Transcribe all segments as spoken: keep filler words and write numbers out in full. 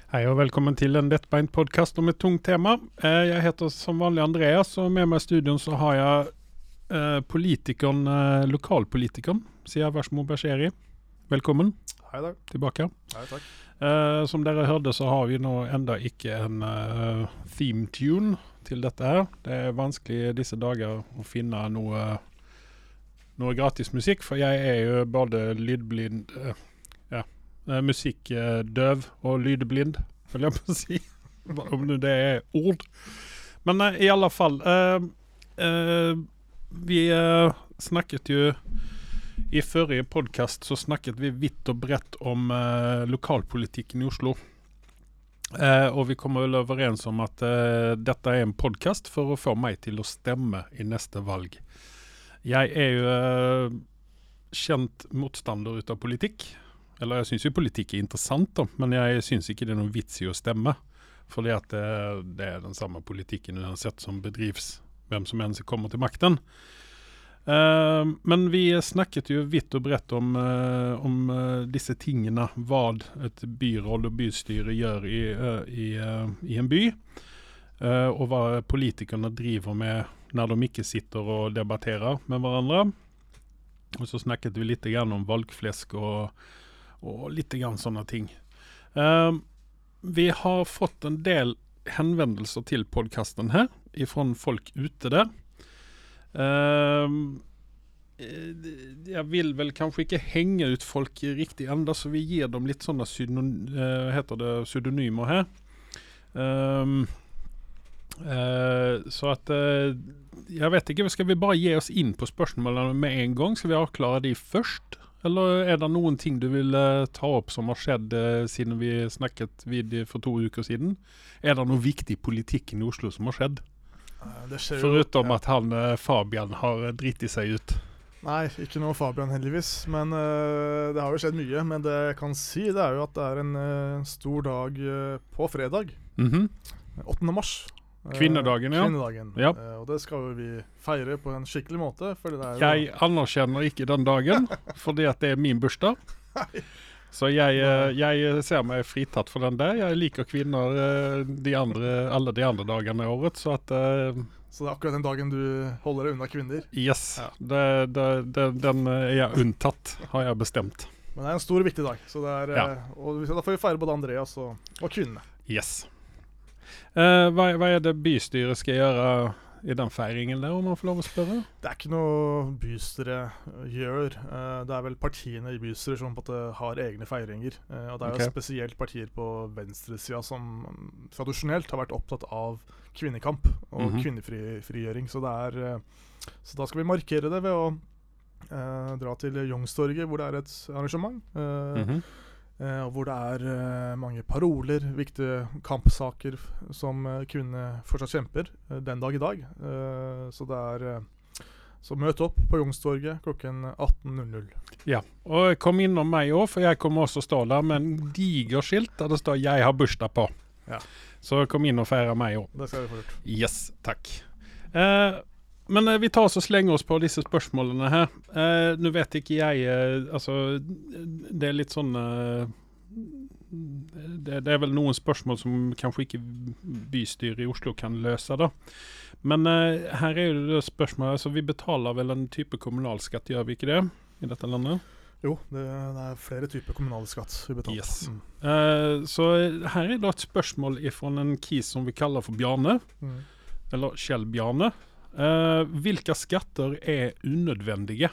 Hei og velkommen til en lettbeint podcast om et tungt tema. Eh, Jeg heter som vanlig Andreas, og med meg i studion så har jeg eh, politikeren, eh, lokalpolitikeren, Siya Warsmo Bashiri. Velkommen Hei da. tilbake. Hei, takk. Eh, som dere hørte så har vi nå enda ikke en eh, theme tune til dette her. Det er vanskelig i disse dager å finne noe, noe gratis musikk, for jeg er jo både lydblind, eh, ja, eh, musikkdøv og lydblind, vil jeg på å si, om nu det er ord. Men eh, i alle fall, eh, eh, vi eh, snakket jo i forrige podcast så snakket vi vidt og bredt om eh, lokalpolitikken i Oslo. Eh, og vi kommer vel overens om at eh, dette er en podcast for å få meg til å stemme i neste valg. Jeg er jo eh, kjent motstander ut av politikk. Eller jeg synes jo politikk er interessant da, men jeg synes ikke det er noe vits i å stemme. Fordi at det, det er den samme politikken uansett som bedrivs hvem som enn kommer til makten. Uh, men vi snakket jo vidt og bredt om, uh, om uh, disse tingene, hva et byråd og bystyre gjør i, uh, i, uh, i en by, uh, og hva politikerne driver med når de ikke sitter og debatterer med hverandre. Og så snakket vi litt grann om valgflesk og, og litt grann sånne ting. Uh, vi har fått en del henvendelser til podcasten her, ifrån folk ute der. Uh, jeg vil vel kanskje ikke henge ut folk riktig enda, så vi gir dem litt sånne pseudonym, uh, heter det pseudonymer her. Um, uh, så at uh, jeg vet ikke, skal vi bare gi oss inn på spørsmålene med en gang? Skal vi avklare de først? Eller er det noen ting du vil uh, ta opp som har skjedd uh, siden vi snakket vid for to uker siden? Er det noe viktig politikk i Oslo som har skjedd? Det skjer Förutom jo, ja. at han, Fabian, har dritt i seg ut. Nei, ikke noe Fabian heldigvis, men uh, det har jo skjedd mye. Men det jeg kan si, det er jo at det er en uh, stor dag uh, på fredag, Mhm. åttende mars. Uh, Kvinnedagen, ja. Kvinnedagen. Ja. Uh, og det skal jo vi feire på en skikkelig måte. For det er jo Jeg anerkjenner ikke den dagen, fordi at det er min bursdag. Så jeg, eh, jeg ser meg fritatt for den der. Jeg liker kvinner eh, de andre, alle de andre dagene i året, så at eh, Så det er akkurat den dagen du holder deg unna kvinner. yes, Ja. det, det, det, den er jeg unntatt, har jeg bestemt. Men det er en stor og viktig dag. Så det er, Ja. uh, og da får vi feire både Andreas og, og kvinnene. Yes. Eh, hva, hva er det bystyret skal gjøre i den feiringen der, om man får lov å spørre? Det er ikke noe bystyret gjør. Uh, det er vel partiene i bystyret som på en måte har egne feiringer. Uh, og det er Ok. jo spesielt partier på venstresida som um, tradisjonelt har vært opptatt av kvinnekamp og Mhm. kvinnefrigjøring. Så, det er, uh, så da skal vi markere det ved å uh, dra til Youngstorget, hvor det er et arrangement. Uh, Mhm. Uh, og hvor det er uh, mange paroler, viktige kampsaker f- som uh, kvinnene fortsatt kjemper uh, den dag i dag. Uh, så det er uh, Så møt opp på Youngstorget klokken atten null null. Ja, og kom innom meg også, for jeg kommer også stå der med en diger skilt der det står 'Jeg har bursdag' på. Ja. Så kom inn og feire meg også. Det skal vi få gjort. Yes, takk. Eh, men eh, vi tar oss og slenger oss på disse spørsmålene her. Eh, nå vet ikke jeg, eh, altså, det er litt sånn, eh, det, det er vel noen spørsmål som kanskje ikke bystyret i Oslo kan løse da. Men eh, her er jo det spørsmålet, altså vi betaler vel en type kommunalskatt, gjør vi ikke det i dette landet? Jo, det, det er flere typer kommunale skatt vi betaler. Yes. Mm. Eh, så her er da et spørsmål fra en kis som vi kaller for Bjarne, Mm. eller Kjell Bjarne. Uh, hvilke skatter er unødvendige?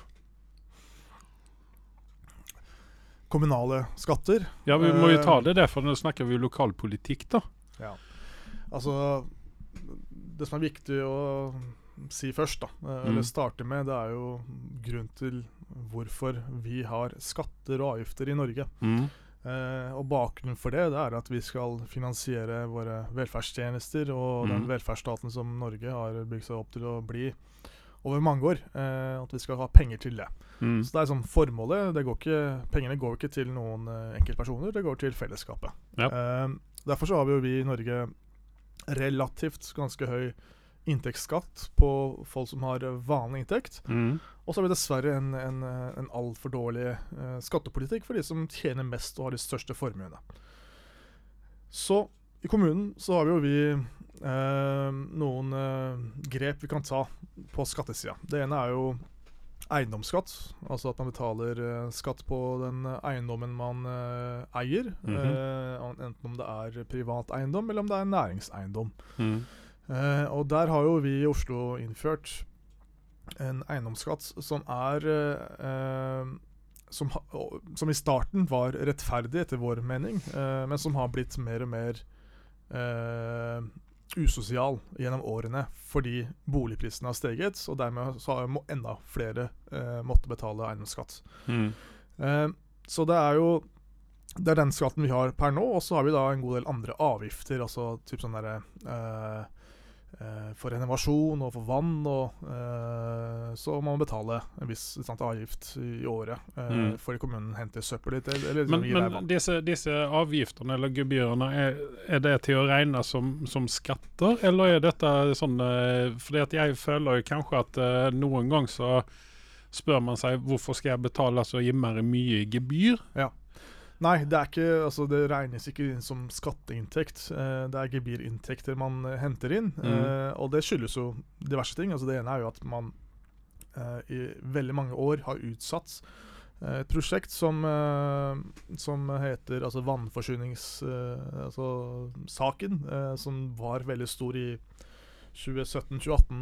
Kommunale skatter. Ja, vi må jo Eh, ta det der, for nå snakker vi jo lokalpolitikk da. Ja. Altså, det som er viktig å si først, da, eh, Mm. eller starte med, det er jo grunn til hvorfor vi har skatter og avgifter i Norge. Mm. Eh, og bakgrunnen for det, det er at vi skal finansiere våre velferdstjenester og den Mhm. velferdsstaten som Norge har bygd seg opp til å bli over mange år. Eh, at vi skal ha penger til det. Mm. Så det er sånn formålet. Det går ikke, pengene går ikke til noen eh, enkeltpersoner, det går til fellesskapet. Ja. Eh, derfor så har vi jo vi i Norge relativt ganske høy inntektsskatt på folk som har vanlig inntekt. Mm. Og så har vi dessverre en, en, en altfor dårlig eh, skattepolitikk for de som tjener mest og har de største formuene. Så i kommunen så har vi jo vi eh, noen eh, grep vi kan ta på skattesida. Det ene er jo eiendomsskatt, altså at man betaler eh, skatt på den eiendommen man eh, eier. Mhm. eh, enten om det er privat eiendom, eller om det er næringseiendom. Mm. Eh, og der har jo vi i Oslo innført en eiendomsskatt som er eh, eh, som, ha, som i starten var rettferdig etter vår mening, eh, men som har blitt mer og mer eh, usosial gjennom årene fordi boligprisene har steget, og dermed så har må enda flere eh, måtte betale eiendomsskatt. Mm. Eh, så det er jo det er den skatten vi har per nå, og så har vi da en god del andre avgifter, altså typ sånn derre eh, eh, for renovasjon og for vann, og eh, så må man betale en viss sant, avgift i året eh, Mm. for kommunen henter søppel litt, eller, eller Men, gir deg men vann. disse, disse avgiftene eller gebyrene, er, er det til å regne som, som skatter, eller er dette sånn eh, fordi at jeg føler jo kanskje at eh, noen gang så spør man seg hvorfor skal jeg betale så innmari mye i gebyr? Nei, det er ikke, altså det regnes ikke inn som skatteinntekt. Eh, det er gebyrinntekter man eh, henter inn. Mm. Eh, og det skyldes jo diverse ting. Altså det ene er jo at man eh, i veldig mange år har utsatt eh, et prosjekt som, eh, som heter altså vannforsynings... Eh, altså saken, eh, som var veldig stor i tjue sytten tjue atten,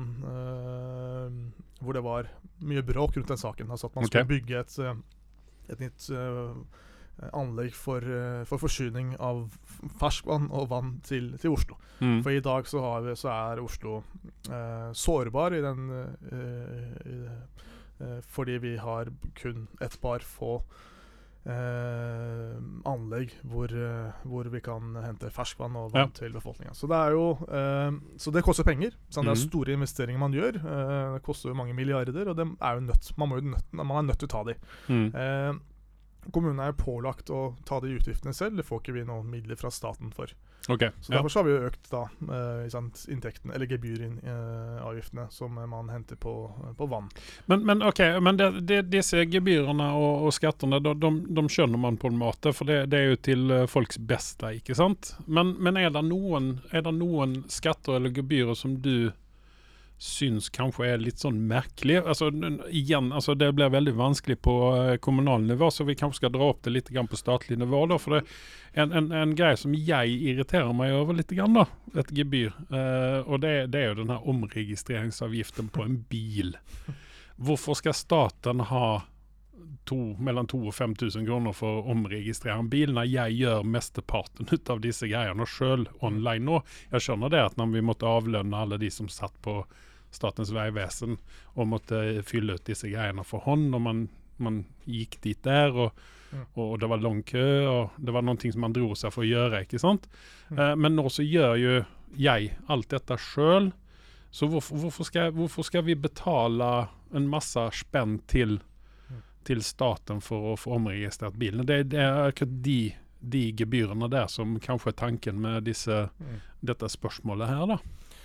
eh, hvor det var mye bråk rundt den saken. Altså at man Ok. skulle bygge et, eh, et nytt eh, anlegg for, eh, for forsyning av f- ferskvann og vann til, til Oslo. Mm. For i dag så, har vi, så er Oslo eh, sårbar i den eh, i, eh, fordi vi har kun et par få eh, anlegg hvor, eh, hvor vi kan hente ferskvann og vann Ja. til befolkningen. Så det er jo eh, Så det koster penger. Sant? Det er Mhm. store investeringer man gjør. Eh, det koster jo mange milliarder, og det er jo nødt, man, må jo nødt, man er nødt til å ta de. Mm. Eh, Kommunen er jo pålagt å ta de utgiftene selv. Det får ikke vi noen midler fra staten for. Ok, Så ja. derfor så har vi jo økt da eh, sant, inntekten, eller gebyravgiftene, som eh, man henter på, på vann. Men, men ok, men det, det, disse gebyrene og, og skattene, de, de, de skjønner man på en måte, for det, det er jo til eh, folks beste, ikke sant? Men, men er, det noen, er det noen skatter eller gebyrer som du syns kanskje er litt sånn merkelig? Altså, n- igjen, altså det blir veldig vanskelig på eh, kommunal nivå, så vi kanskje skal dra opp det litt grann på statlig nivå da, for det er en, en, en greie som jeg irriterer meg over litt grann da, et gebyr, eh, og det, det er jo den her omregistreringsavgiften på en bil. Hvorfor skal staten ha to, mellom to og fem tusen kroner for å omregistrere en bil når jeg gjør mesteparten ut av disse greiene selv online nå? Jeg skjønner det at når vi måtte avlønne alle de som satt på Statens vegvesen og måtte fylle ut disse greiene for hånd, og man, man gikk dit der, og, Mm. og det var lang kø, og det var noen ting som man dro seg for å gjøre, ikke sant? Mm. Eh, men nå så gjør jo jeg alt dette selv, så hvorfor, hvorfor, skal, hvorfor skal vi betale en masse spenn til til staten for å få omregistrert bilen? Det, det er akkurat de, de gebyrene der som kanskje er tanken med disse, Mm. dette spørsmålet her da.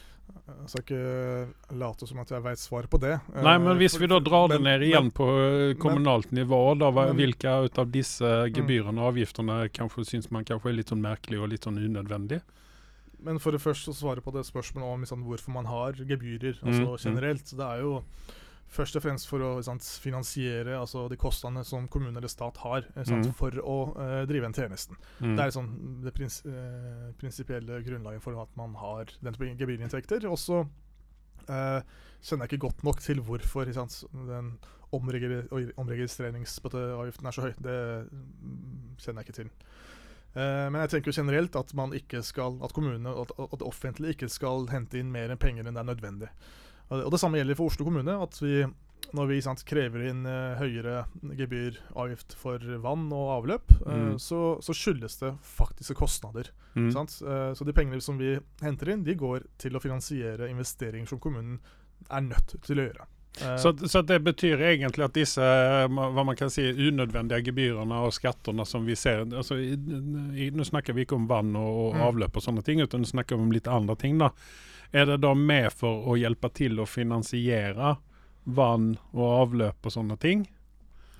Jeg skal ikke late som at jeg vet svaret på det. Nei, Eh, men hvis for- vi da drar det men- ned igjen på eh, kommunalt nivå, da, hva, men- hvilke ut av disse gebyrene og avgiftene kanskje synes man kanskje er litt sånn merkelig og litt sånn unødvendig? Men for det første å svare på det spørsmålet om liksom, hvorfor man har gebyrer altså Mm, mm. generelt. Det er jo først og fremst for å sant, finansiere altså, de kostnadene som kommune eller stat har eh, sant, Mm. for å eh, drive en tjenesten. Mm. Det er liksom det prins, eh, prinsipielle grunnlaget for at man har den type gebyrinntekter. Og så eh, kjenner jeg ikke godt nok til hvorfor ikke sant, den omregir- oi, omregistreringsavgiften er så høy. Det mm, kjenner jeg ikke til. Eh, men jeg tenker jo generelt at man ikke skal, at kommunene og at, at det offentlige ikke skal hente inn mer enn penger enn det er nødvendig. Og det, og det samme gjelder for Oslo kommune. At vi, når vi sant, krever inn eh, høyere gebyravgift for vann og avløp, eh, Mm. så, så skyldes det faktiske kostnader. Mm. Sant? Eh, så de pengene som vi henter inn, de går til å finansiere investeringer som kommunen er nødt til å gjøre. Eh, Så, så det betyr egentlig at disse, eh, ma- hva man kan si, unødvendige gebyrene og skatterne som vi ser, altså, i, i, nå snakker vi ikke om vann og, og Mm. avløp og sånne ting, utan nå snakker vi om litt andre ting da. Er det da med for å hjelpe til å finansiere vann og avløp og sånne ting?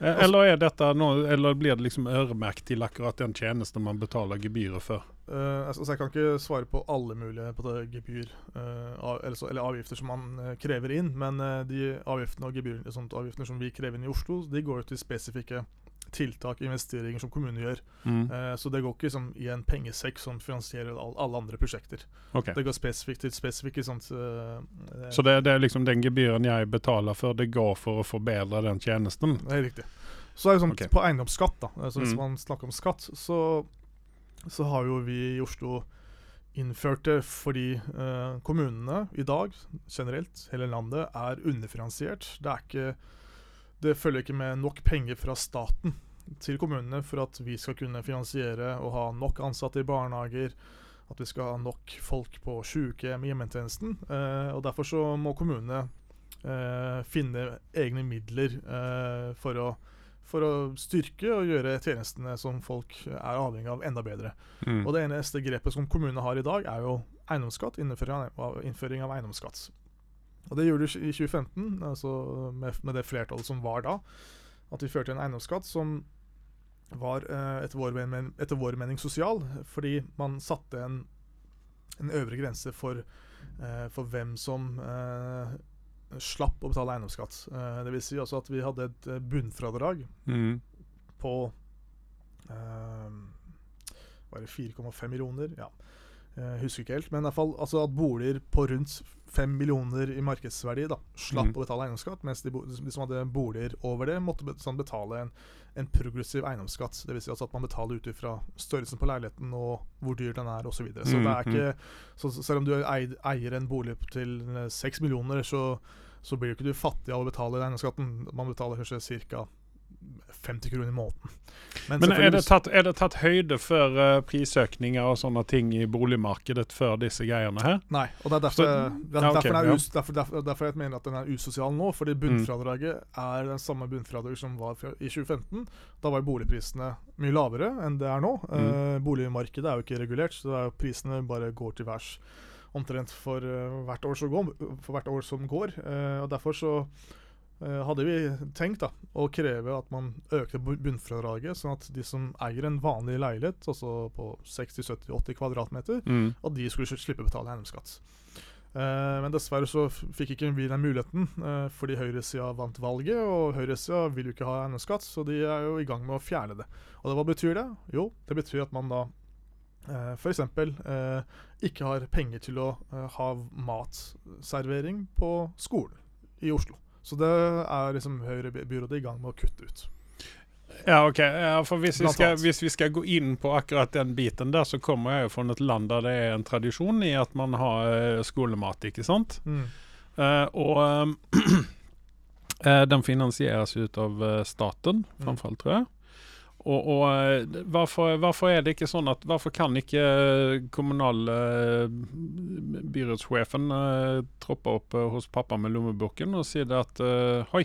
Eller er dette noe, eller blir det liksom øremerkt til akkurat den tjenesten man betaler gebyret for? Uh, altså, jeg kan ikke svare på alle mulige på det gebyr, uh, av, eller, så, eller avgifter som man uh, krever inn, men uh, de avgiftene og gebyr, sånt, avgiftene som vi krever inn i Oslo, de går jo til spesifikke tiltak, investeringer som kommunen gjør. Mm. Uh, så det går ikke som i en pengesekk som finansierer all, alle andre prosjekter. Okay. Det går spesifikt til spesifikke sånt. Uh, så det, det er liksom den gebyren jeg betaler for, det går for å forbedre den tjenesten? Det er riktig. Så er det sånn okay. På eiendomsskatt da, altså hvis mm. man snakker om skatt, så, så har jo vi i Oslo innført det fordi uh, kommunene i dag, generelt, hele landet, er underfinansiert. Det er ikke Det følger ikke med nok penger fra staten til kommunene for at vi skal kunne finansiere og ha nok ansatte i barnehager, at vi skal ha nok folk på sykehjem i hjemmetjenesten. Eh, og derfor så må kommunene eh, finne egne midler eh, for, å, for å styrke og gjøre tjenestene som folk er avhengig av enda bedre. Mm. Og det eneste grepet som kommunene har i dag er jo eiendomsskatt, innføring av, innføring av eiendomsskatt. Og det gjorde de i tjue femten, altså med, med det flertallet som var da, at vi førte en eiendomsskatt som var eh, etter, vår men, etter vår mening sosial, fordi man satte en, en øvre grense for, eh, for hvem som eh, slapp å betale eiendomsskatt. Eh, det vil si altså at vi hadde et bunnfradrag mm. på eh, var det fire komma fem millioner? Ja. Jeg husker ikke helt, men i hvert fall altså at boliger på rundt fem millioner i markedsverdi da, slapp mm. å betale eiendomsskatt, mens de, de som hadde boliger over det måtte betale en, en progressiv eiendomsskatt. Det vil si altså at man betaler ut fra størrelsen på leiligheten og hvor dyr den er og så videre. Så det er ikke, så selv om du eier, eier en bolig til seks millioner, så, så blir jo ikke du fattig av å betale eiendomsskatten. Man betaler kanskje cirka femti kroner i måneden. Men, Men er, det tatt, er det tatt høyde for uh, prisøkninger og sånne ting i boligmarkedet før disse greiene her? Nei, og det er derfor, Så, der, ja, okay, derfor, er us, derfor, derfor, derfor jeg mener at den er usosial nå, fordi bunnfradraget mm. er den samme bunnfradraget som var i tjue femten. Da var boligprisene mye lavere enn det er nå. Mm. Uh, boligmarkedet er jo ikke regulert, så det er jo prisene bare går til værs omtrent for, uh, hvert, år går, for hvert år som går. Uh, og derfor så Uh, hadde vi tenkt da, å kreve at man økte bunnfradraget, sånn at de som eier en vanlig leilighet, altså på seksti, sytti, åtti kvadratmeter, mm. at de skulle slippe å betale eiendomsskatt. Uh, men dessverre så fikk ikke vi den muligheten, uh, fordi høyresiden vant valget, og høyresiden vil jo ikke ha eiendomsskatt, så de er jo i gang med å fjerne det. Og hva betyr det? Jo, det betyr at man da uh, for eksempel uh, ikke har penger til å uh, ha matservering på skolen i Oslo. Så det er liksom Høyre-byrådet i gang med å kutte ut. Ja, ok. Ja, for hvis vi, skal, hvis vi skal gå inn på akkurat den biten der, så kommer jeg jo fra et land der det er en tradisjon i at man har uh, skolemat, ikke sant? Mm. Uh, og uh, den finansieres ut av uh, staten, framfor alt, tror jeg. Og, og hvorfor, hvorfor er det ikke sånn at hvorfor kan ikke kommunal uh, byrådssjefen uh, troppe opp uh, hos pappa med lommeboken og si det at uh, hoi,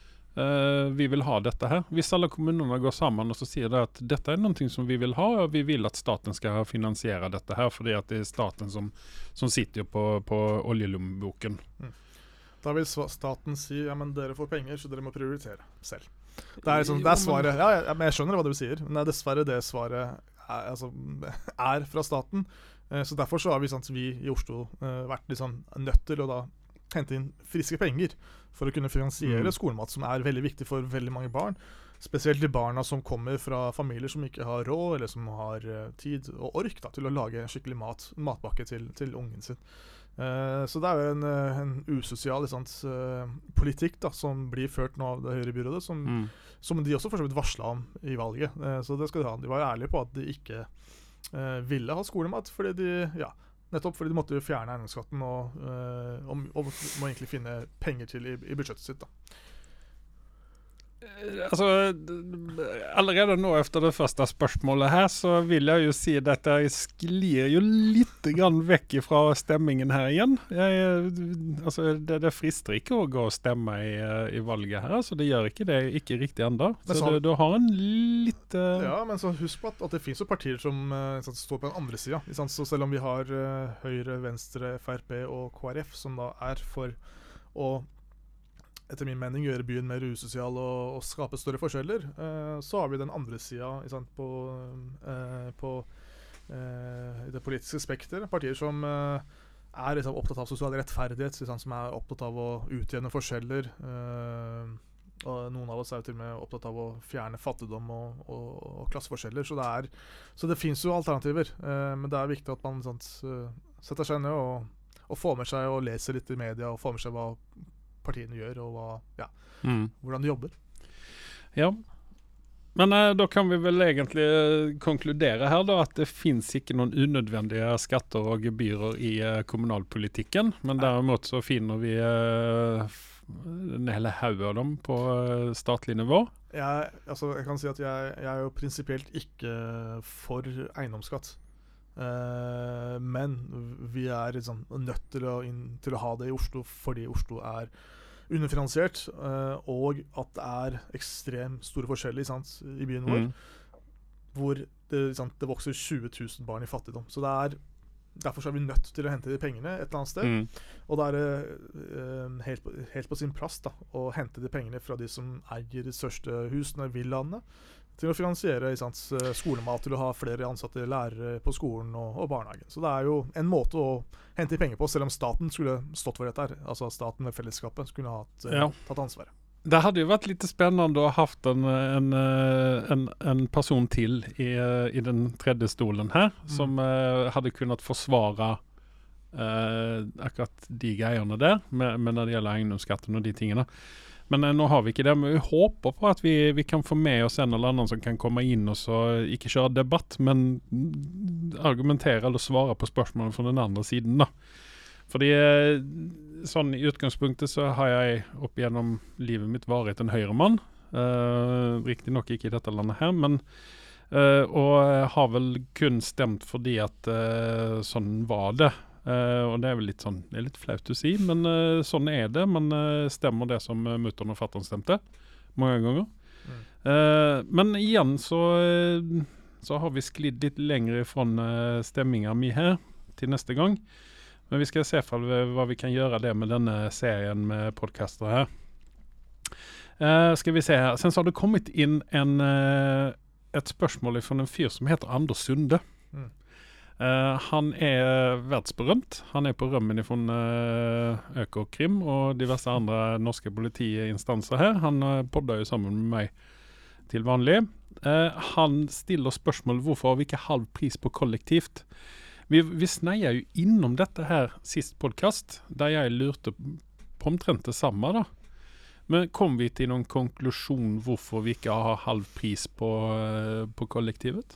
uh, vi vil ha dette her. Hvis alle kommunene går sammen og så sier det at dette er noe som vi vil ha, og vi vil at staten skal finansiere dette her, fordi at det er staten som, som sitter på, på oljelommeboken. Mm. Da vil staten si, ja, men dere får penger, så dere må prioritere selv. Det er, liksom, det er svaret. Ja, ja, men jeg skjønner hva du sier, men det er dessverre det svaret er, altså, er fra staten. Eh, så derfor så har vi, sant, vi i Oslo eh, vært liksom nødt til å da hente inn friske penger for å kunne finansiere mm. skolemat, som er veldig viktig for veldig mange barn. Spesielt de barna som kommer fra familier som ikke har råd, eller som har uh, tid og ork da, til å lage skikkelig mat, matbakke til, til ungen sin. Uh, så det er jo en, uh, en usosial sant, uh, politikk da, som blir ført nå av det Høyre-byrådet, som, mm. som de også for så vidt varslet om i valget. Uh, så det skal de ha. De var jo ærlige på at de ikke uh, ville ha skolemat, fordi de, ja, nettopp fordi de måtte jo fjerne eiendomsskatten og, uh, og, og må egentlig finne penger til i, i budsjettet sitt da. Altså, allerede nå efter det første spørsmålet her, så vil jeg jo si at jeg sklir jo litt grann vekk fra stemmingen her igjen. Jeg, altså, det, det frister ikke å gå og stemme i, i valget her, så det gjør ikke det ikke riktig enda. Så, så du, du har en litt... Uh... Ja, men så husk på at, at det finnes jo partier som uh, står på den andre siden. Så selv om vi har uh, Høyre, Venstre, F R P og K R F, som da er for å etter min mening gjøre byen mer usosial og, og skape større forskjeller. Uh, så har vi den andre sida på, uh, på uh, det politiske spekter. Partier som uh, er liksom, opptatt av sosial rettferdighet, liksom, som er opptatt av å utjevne forskjeller. Uh, og noen av oss er jo til og med opptatt av å fjerne fattigdom og, og, og klasseforskjeller. Så det, er, så det finnes jo alternativer. Uh, men det er viktig at man sånt, uh, setter seg ned og, og får med seg og leser litt i media og får med seg hva partiene gjør, og hva, ja, mm. hvordan de jobber. Ja, men eh, da kan vi vel egentlig eh, konkludere her da, at det finnes ikke noen unødvendige skatter og gebyrer i eh, kommunalpolitikken, men derimot så finner vi eh, en hele haug av dem på eh, statlig nivå. Jeg, altså, jeg kan si at jeg, jeg er jo prinsipielt ikke for eiendomsskatt. Uh, men vi er liksom nødt til å, inn, til å ha det i Oslo fordi Oslo er underfinansiert, uh, og at det er ekstremt store forskjeller sant, i byen vår, mm. hvor det, sant, det vokser tjue tusen barn i fattigdom. Så det er, derfor er vi nødt til å hente de pengene et eller annet sted. Mm. Og da er det uh, helt, på, helt på sin plass da, å hente de pengene fra de som eier de største husene, villaene, til å finansiere sant, skolemat, til å ha flere ansatte lærere på skolen og, og barnehagen. Så det er jo en måte å hente penger på, selv om staten skulle stått for dette her. Altså staten med fellesskapet skulle ha hatt, ja. tatt ansvaret. Det hadde jo vært litt spennende å ha haft en, en, en, en person til i, i den tredje stolen her, mm. som uh, hadde kunnet forsvare uh, akkurat de greiene der, med, med når det gjelder eiendomsskatten og de tingene. Men eh, nå har vi ikke det, men vi håper på at vi, vi kan få med oss en eller annen som kan komme inn og så ikke kjøre debatt, men argumentere eller svare på spørsmålene fra den andre siden da. Fordi eh, sånn i utgangspunktet så har jeg opp gjennom livet mitt vært en høyremann, eh, riktig nok ikke i dette landet her, men eh, og har vel kun stemt fordi at eh, sånn var det. Uh, og det er vel litt sånn, det er litt flaut å si, men uh, sånn er det. Man uh, stemmer det som uh, mutteren og fatteren stemte mange ganger. Mm. Uh, men igjen så, uh, så har vi sklidd litt lenger fra uh, stemminga mi her til neste gang. Men vi skal se for hva vi kan gjøre det med denne serien med podcaster her. Uh, skal vi se her. Sen så har det kommet inn en, uh, et spørsmål fra en fyr som heter Anders Sunde. Mm. Uh, han er verdsberømt. Han er på rømmen ifrån uh, Økokrim og diverse andre norske politiinstanser her. Han uh, podder jo sammen med meg til vanlig. Uh, han stiller spørsmål hvorfor har vi ikke halv pris på kollektivt. Vi, vi sneier jo innom dette her sist podcast, der jeg lurte på omtrent det samme da. Men kom vi til noen konklusjon hvorfor vi ikke har halv pris på, uh, på kollektivet?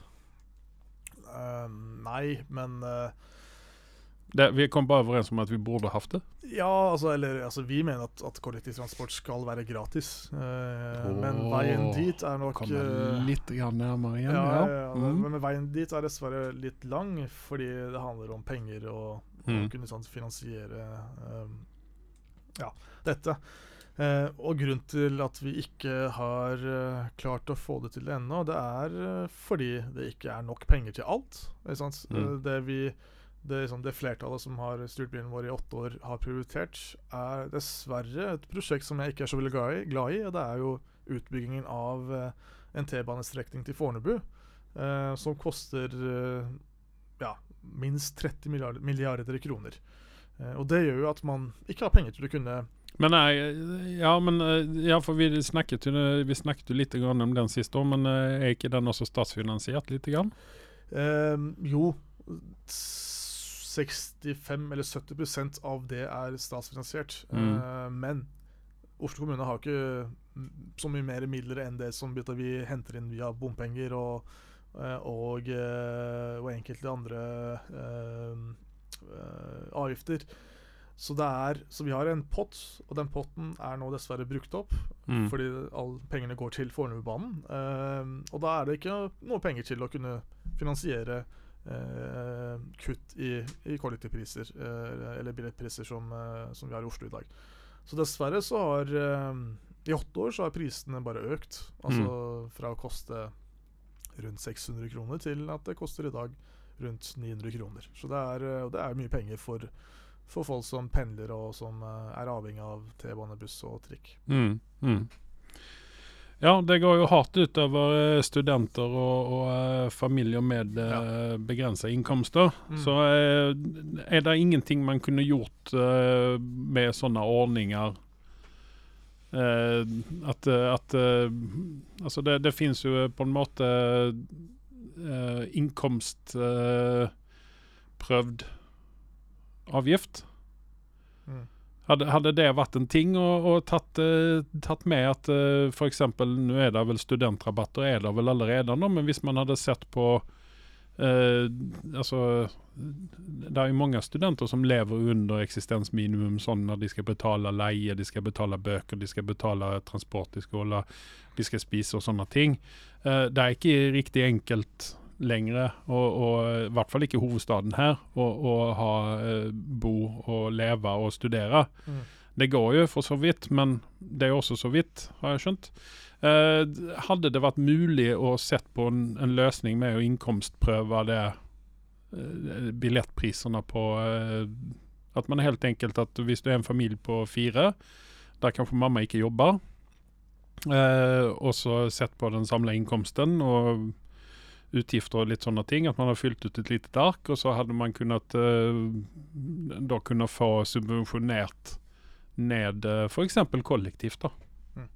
Uh, nei, men uh, det, vi kom bare overens om at vi burde haft det. Ja, altså, eller, altså vi mener at, at kollektivtransport skal være gratis. Uh, oh, men veien dit er nok Kommer litt grann nærmere igjen. Ja, ja. ja, ja mm. men veien dit er dessverre litt lang, fordi det handler om penger og, mm. og kunne sånn, finansiere uh, ja, dette. Uh, og grunnen til at vi ikke har uh, klart å få det til ennå, det er uh, fordi det ikke er nok penger til alt. Ikke sant? Mm. Uh, det, vi, det, liksom, det flertallet som har styrt bilen vår i åtte år har prioritert, er dessverre et prosjekt som jeg ikke er så veldig glad i, glad i og det er jo utbyggingen av uh, en T-banestrekning til Fornebu, uh, som koster uh, ja, minst tretti milliarder, milliarder kroner. Uh, og det gjør jo at man ikke har penger til å kunne. Men nei, ja, men ja, for vi snakket jo, vi snakket jo litt grann om den siste år, men er ikke den også statsfinansiert litt grann? Um, jo, sekstifem eller sytti prosent av det er statsfinansiert, mm. uh, men Oslo kommune har ikke så mye mer midler enn det som vi henter inn via bompenger og, og, og enkelte andre uh, uh, avgifter. Så, det er, så vi har en pott, og den potten er nå dessverre brukt opp, mm. fordi alle pengene går til Fornebubanen. Uh, og da er det ikke noe penger til å kunne finansiere uh, kutt i, i kollektivpriser, uh, eller billettpriser som, uh, som vi har i Oslo i dag. Så dessverre så har, uh, i åtte år så har prisene bare økt. Altså mm. fra å koste rundt seks hundre kroner til at det koster i dag rundt ni hundre kroner. Så det er, uh, det er mye penger for for folk som pendler og som uh, er avhengig av T-bane, buss og trikk. Mm, mm. Ja, det går jo hardt ut over studenter og, og familier med ja. uh, begrenset inkomster. Mm. Så uh, er det ingenting man kunne gjort uh, med sånne ordninger? Uh, at, at uh, altså det, det finnes jo på en måte uh, inkomstprøvd uh, avgift. Mm. Hadde, hadde det vært en ting og, og tatt, uh, tatt med at uh, for eksempel, nå er det vel studentrabatter, er det vel allerede nå, men hvis man hadde sett på uh, altså det er jo mange studenter som lever under eksistensminimum sånn når de skal betale leie, de skal betale bøker, de skal betale transport i skole, de skal spise og sånne ting. Uh, det er ikke riktig enkelt längre och, och i hvert fall ikke hovedstaden her och, och ha eh, bo och leva och studera. Mm. Det går ju för så vitt, men det är också så vitt har jag skjønt. Eh, hade det varit mulig att sett på en, en lösning med att inkomstpröva det eh, biljettpriserna på eh, att man helt enkelt att hvis du är en familj på fyra där kanske mamma inte jobbar eh, och så sett på den samlade inkomsten och utgifter och lite sådana ting, att man har fyllt ut ett litet ark och så hade man kunnat eh, då kunna få subventionerat ned eh, för exempel kollektivt då. Mm.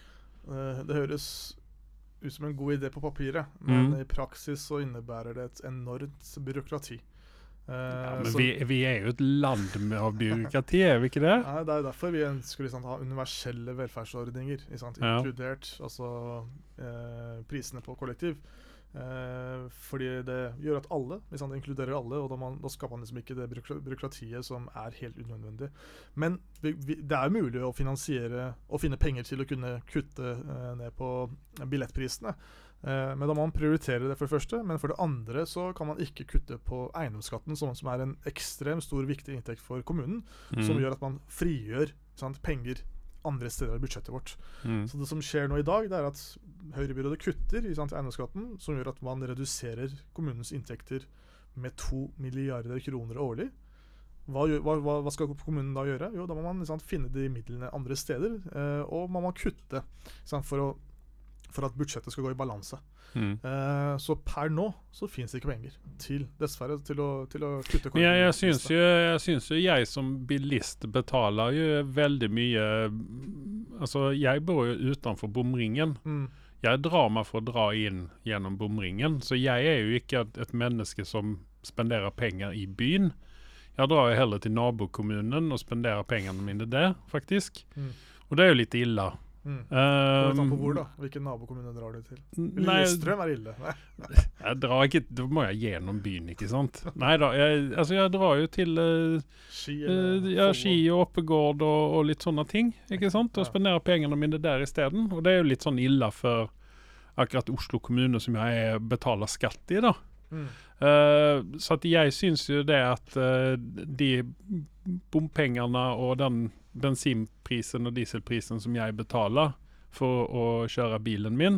Uh, det høres ut som en god idé på papiret, men mm. i praksis så innebærer det et enormt byråkrati. Uh, ja, men så, vi, vi er jo et land med av byråkrati, er vi ikke det? Nei, det er derfor vi ønsker liksom, ha universelle velferdsordninger, sant, ja. Inkludert altså, uh, prisene på kollektiv. Uh, fordi det gjør at alle, hvis han inkluderer alle, og da, man, da skaper man liksom ikke det byråkratiet som er helt unødvendig. Men vi, vi, det er mulig å finansiere og finne penger til å kunne kutte uh, ned på billettprisene. Uh, men da må man prioritere det for det første, men for det andre så kan man ikke kutte på eiendomsskatten, som, som er en ekstremt stor viktig inntekt for kommunen, mm. som gjør at man frigjør sant, penger andre steder i budsjettet vårt. Mm. Så det som skjer nå i dag, det er at Høyrebyrådet kutter i sant, eiendomsskatten, som gjør at man reduserer kommunens inntekter med to milliarder kroner årlig. Hva, hva, hva skal kommunen da gjøre? Jo, da må man sant, finne de midlene andre steder, eh, og man må kutte sant, for, å, for at budsjettet skal gå i balanse. Mm. Uh, så per nå så finnes det ikke penger til, dessverre, til å, til å kutte. Men jeg, jeg, syns jo, jeg syns jo jeg som bilist betaler jo veldig mye. Altså jeg bor jo utenfor bomringen. Mm. Jeg drar meg for å dra inn gjennom bomringen, så jeg er jo ikke et, et menneske som spenderer penger i byen. Jeg drar jo heller til nabokommunen og spenderer pengene mine der, faktisk. Mm. Og det er jo litt ille. Mm. Um, på hvor da? Hvilken nabokommune drar du til? Lillestrøm er ille. Jeg drar ikke, da må jeg gjennom byen, ikke sant? Nei da, jeg, altså jeg drar jo til uh, Ski, uh, ja, Ski og Oppegård og, og litt sånne ting, ikke sant? Og ja. Spenderer pengene mine der i stedet. Og det er jo litt sånn ille for akkurat Oslo kommune som jeg betaler skatt i da. Mm. Uh, så at jeg synes jo det at uh, de bompengene og den bensinprisen og dieselprisen som jeg betaler for å kjøre bilen min,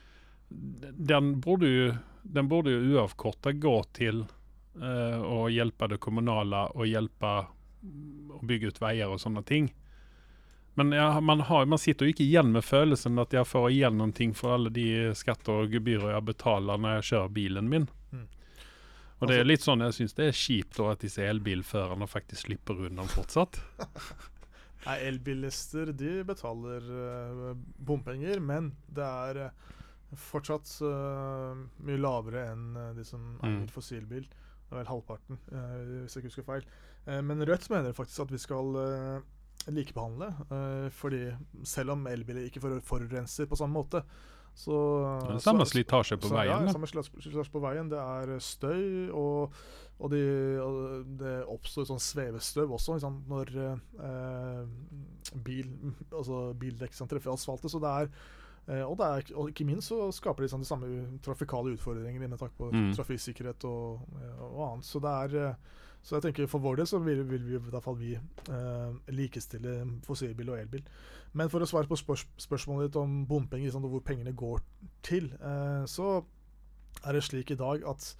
den burde jo, den burde jo uavkortet gå til uh, å hjelpe det kommunale og hjelpe å bygge ut veier og sånne ting. Men ja, man, har, man sitter jo ikke igjen med følelsen at jeg får igjen noen ting for alle de skatter og gebyrer jeg betaler når jeg kjører bilen min. Mm. Og det er litt sånn, jeg synes det er kjipt at disse elbilførerne faktisk slipper unna fortsatt. Nei, elbilister, de betaler uh, bompenger, men det er uh, fortsatt uh, mye lavere enn uh, de som eier mm. fossilbil. Det er vel halvparten, uh, hvis jeg ikke husker feil. Uh, men Rødt mener faktisk at vi skal uh, likebehandle, uh, fordi selv om elbiler ikke for, forurenser på samme måte, så... Det er samme slitasje på så, veien. Ja, samme slitasje på veien. Det er støy, og, og, de, og det oppstår sånn svevestøv også, liksom, når uh, bil, altså bildekk som treffer asfaltet, så det er Uh, og, det er, og ikke minst så skaper det sånn, de samme trafikale utfordringer med takk på mm. trafikksikkerhet og, og annet. Så det er uh, så jeg tenker for vår del så vil, vil vi i hvert fall vi uh, likestille fossilbil og elbil. Men for å svare på spørs spørsmålet ditt om bompenger, liksom, hvor pengene går til, uh, så er det slik i dag at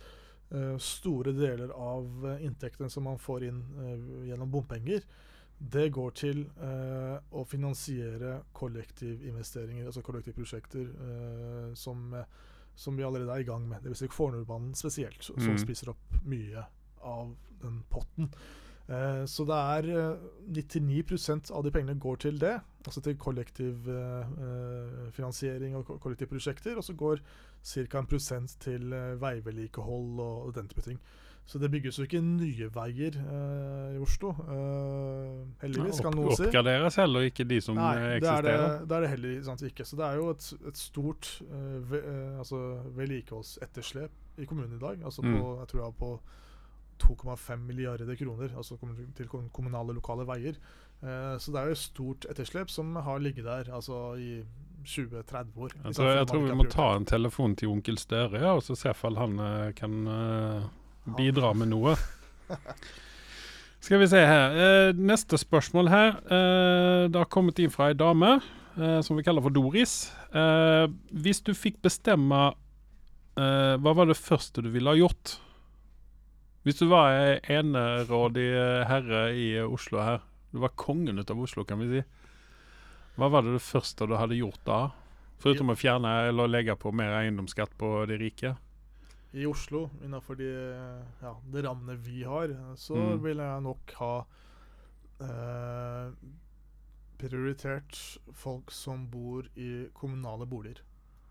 uh, store deler av uh, inntektene som man får inn uh, gjennom bompenger, det går til uh, å finansiere kollektivinvesteringer, altså kollektivprosjekter uh, som, som vi allerede er i gang med. Det vil si Fornebubanen spesielt, som mm. spiser opp mye av den potten. Uh, så det er uh, nittini prosent av de pengene går til det, altså til kollektiv uh, uh, finansiering og ko- kollektivprosjekter, og så går ca. en prosent til uh, veivedlikehold og, og den type ting. Så det bygges jo ikke nye veier uh, i Oslo. Uh, heldigvis, kan noen si. Oppgraderes heller ikke de som Nei, eksisterer? Det er det, det er det heller sant, ikke. Så det er jo et, et stort uh, ve, uh, altså, vedlikeholdsetterslep i kommunen i dag. Altså på, mm. jeg tror jeg på to komma fem milliarder kroner, altså til kommunale lokale veier. Uh, så det er jo et stort etterslep som har ligget der altså i tjue til tretti år. Jeg tror, jeg tror vi må ta en telefon til onkel Støre, ja, og så se om han uh, kan uh, bidra med noe. Skal vi se her. Uh, neste spørsmål her. Uh, det har kommet inn fra en dame, uh, som vi kaller for Doris. Uh, hvis du fikk bestemme, uh, hva var det første du ville ha gjort? Hvis du var enerådig herre i Oslo her, du var kongen ut av Oslo, kan vi si. Hva var det det første du hadde gjort da? Foruten å fjerne eller legge på mer eiendomsskatt på de rike? I Oslo, innenfor de, ja, de rammene vi har, så mm. vil jeg nok ha eh, prioritert folk som bor i kommunale boliger.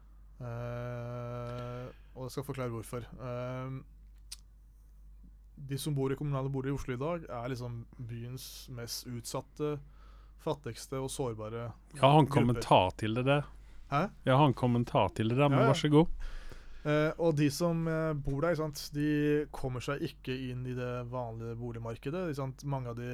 Eh, og jeg skal forklare hvorfor. Eh, De som bor i kommunale boliger i Oslo i dag, er liksom byens mest utsatte, fattigste og sårbare grupper. Jeg har en kommentar til det der. Hæ? Jeg har en kommentar til det der, men ja, ja. Vær så god. Eh, og de som eh, bor der, sant, de kommer seg ikke inn i det vanlige boligmarkedet. Sant? Mange av de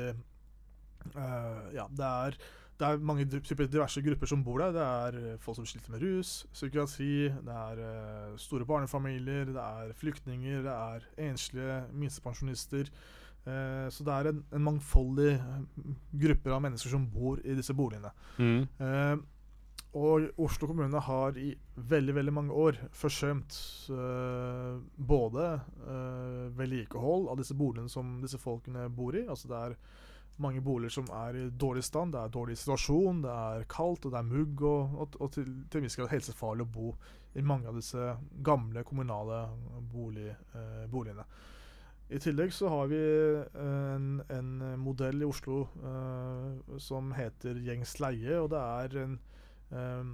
eh, ja, det er Det er mange diverse grupper som bor der. Det er folk som sliter med rus, psykiatri, det er uh, store barnefamilier, det er flyktninger, det er enslige minstepensjonister. Uh, så det er en, en mangfoldig grupper av mennesker som bor i disse boligene. Mm. Uh, og Oslo kommune har i veldig, veldig mange år forsømt uh, både uh, vedlikehold av disse boligene som disse folkene bor i. Altså det er mange boliger som er i dårlig stand, det er dårlig situasjon, det er kaldt, og det er mugg, og, og, og til, til en viss grad helsefarlig å bo i mange av disse gamle kommunale bolig, eh, boligene. I tillegg så har vi en, en modell i Oslo eh, som heter gjengs leie, og det er en eh,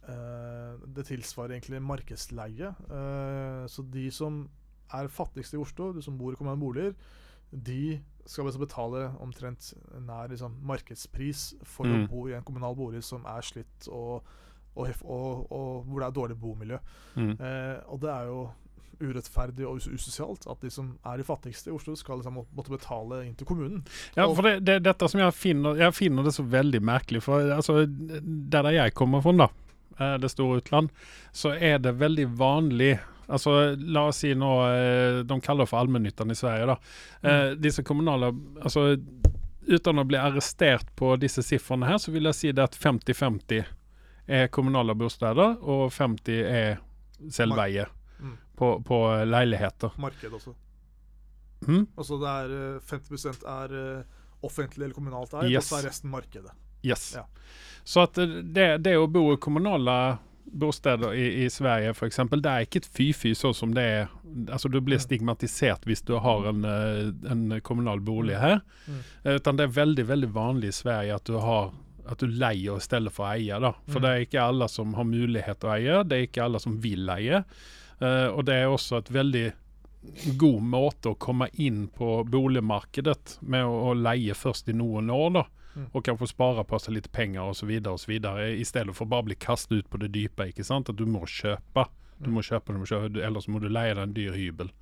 eh, det tilsvarer egentlig markedsleie. Eh, så de som er fattigste i Oslo, de som bor i kommunale boliger, de skal betale omtrent nær liksom, markedspris for mm. å bo i en kommunal bolig som er slitt og, og, og, og hvor det er dårlig bomiljø. Mm. Eh, og det er jo urettferdig og usosialt at de som er de fattigste i Oslo skal liksom, måtte betale inn til kommunen. Ja, for det, det dette som jeg finner, jeg finner det så veldig merkelig, for altså, der jeg kommer fra da, det store utland, så er det veldig vanlig. Altså, la oss si nå, de kaller det for allmännyttan i Sverige da. Mm. Eh, disse kommunale, altså, uten å bli arrestert på disse siffrene her, så vil jeg si det at femti femti er kommunale bosteder, og femti er selvveie mm. på, på leiligheter. Marked også. Mm? Altså det er femti prosent er offentlig eller kommunalt eid, yes. Og så er resten markedet. Yes. Ja. Så at det, det å bo i kommunale bosteder i, i Sverige for eksempel, det er ikke et fy-fy så som det er. Altså du blir stigmatisert hvis du har en, en kommunal bolig her. Mm. Utan det er veldig, veldig vanlig i Sverige at du har at du leier i stedet for å eie da. For mm. det er ikke alle som har mulighet å eie, det er ikke alle som vil eie. Uh, og det er også et veldig god måte å komme inn på boligmarkedet med å, å leie først i noen år da. Mm. Og kanskje spare på seg litt penger og så videre og så videre, i stedet for bare bli kastet ut på det dype, ikke sant? At du må kjøpe, du må kjøpe, du må kjøpe, ellers må du leie deg en dyr hybel.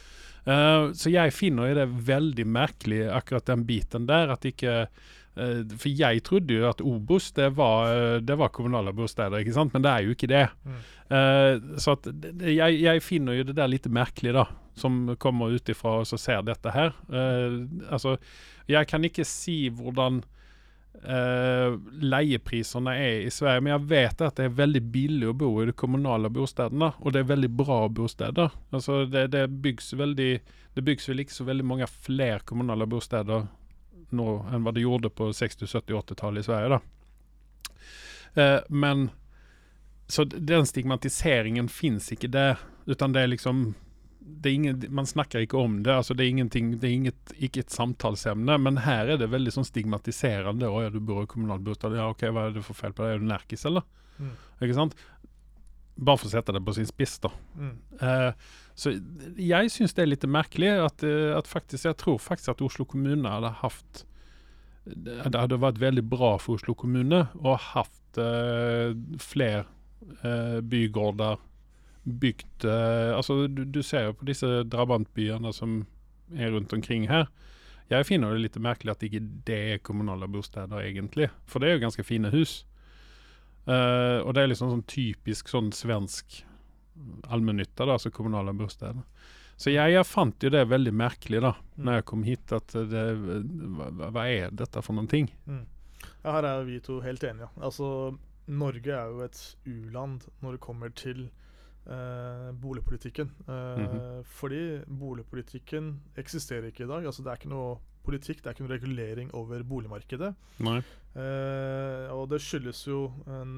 Uh, så jeg finner det veldig merkelig akkurat den biten der, at ikke, uh, for jeg trodde jo at Obos, det var, det var kommunale bosteder, ikke sant? Men det er jo ikke det. Mm. Uh, så at jeg, jeg finner jo det der litt merkelig da, som kommer utifra og så ser dette her. Uh, altså, jeg kan ikke si hvordan eh, leiepriserna är i Sverige, men jag vet att det är väldigt billigt att bo i de kommunala bostäderna, och det är väldigt bra bostäder. Alltså det, det byggs väldigt, det byggs väl inte så väldigt många fler kommunala bostäder nå, än vad det gjorde på sextio, sjuttio, åttio-talet i Sverige då. Eh, men så den stigmatiseringen finns inte där, utan det är liksom det är ingen, man snackar inte om det, alltså det är ingenting, det är inget, inte ett samtalsämne, men här är det väldigt som stigmatiserande. Ja, du bor i kommunal bostad, ja okej, vad är det för fel på det? Är du närkis eller? Mm. Ikke sant? Bara för att sätta det på sin spiss då. Mm. Eh, så jag syns det är lite märkligt att, eh, att faktiskt, jag tror faktiskt att Oslo kommune hade haft, det hade varit väldigt bra för Oslo kommune och haft eh, fler eh, bygårdar byggt, eh, alltså du, du ser på dessa drabantbyarna som är runt omkring här. Jag finner det lite märkligt att det inte är kommunala bostäder egentligen, för det är ju ganska fina hus. Uh, och det är liksom sån typisk sån svensk allmännytta då, alltså kommunala bostäder. Så jag, jag fann ju det väldigt märkligt då, mm. när jag kom hit, att det, vad, vad är detta för någonting? Mm. Ja, her er vi to helt enige. Altså, Norge er jo et u-land når det kommer til eh, boligpolitikken. Eh, mm-hmm. Fordi boligpolitikken eksisterer ikke i dag. Altså, det er ikke noe politikk, det er ikke noe regulering over boligmarkedet. Nei. Eh, og det skyldes jo en,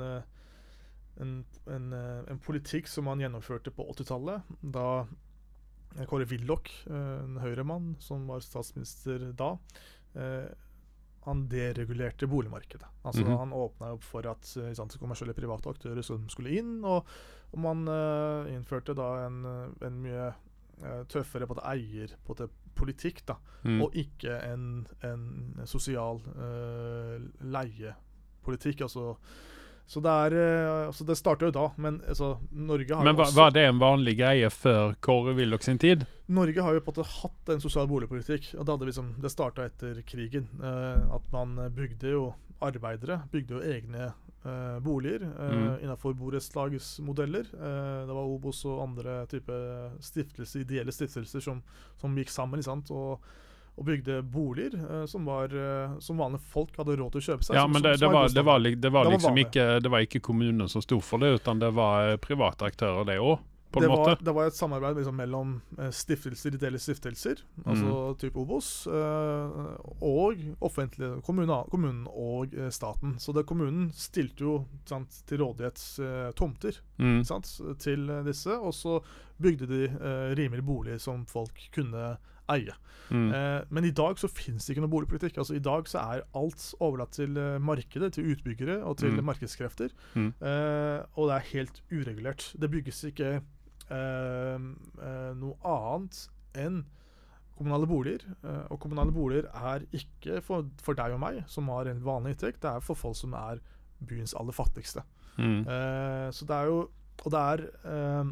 en, en, en politikk som man gjennomførte på åttitallet, da Kåre Willoch, en høyremann som var statsminister da, eh, han deregulerte boligmarkedet. Altså mm-hmm. Han åpnet opp for at sant, kommersielle private aktører som skulle inn, og, og man eh, innførte da en, en mye eh, tøffere på det eier på det politikk da, mm. og ikke en, en sosial eh, leiepolitikk. Altså, så det er, altså det startet jo da, men altså, Norge har men jo var, også... var det en vanlig greie før Kåre Willoch sin tid? Norge har jo på en måte hatt en sosial boligpolitikk, og det, hadde liksom, det startet etter krigen. Eh, at man bygde jo arbeidere, bygde jo egne eh, boliger eh, mm. innenfor borettslagsmodeller. Eh, det var Obos og andre type stiftelser, ideelle stiftelser som, som gikk sammen, sant, og og bygde boliger uh, som var uh, som vanlige folk hadde råd til å kjøpe seg. Ja, som, men det, som, det, var, det, var, det, var, det var liksom var ikke, det var ikke kommunen som stod for det, utan det var private aktører det også, på det en måte. Var, det var et samarbeid liksom, mellom uh, stiftelser, ideelle stiftelser, mm. altså type Obos, uh, og offentlige, kommunen, kommunen og uh, staten. Så det, kommunen stilte jo sant, til rådighets uh, tomter mm. sant, til uh, disse, og så bygde de uh, rimelige boliger som folk kunne eie. Mm. Eh, men i dag så finnes det ikke noe boligpolitikk. Altså i dag så er alt overlatt til uh, markedet, til utbyggere og til mm. markedskrefter. Mm. Eh, og det er helt uregulert. Det bygges ikke eh, eh, noe annet enn kommunale boliger. Eh, og kommunale boliger er ikke for, for deg og meg som har en vanlig inntekt. Det er for folk som er byens aller fattigste. Mm. Eh, så det er jo, og det er eh,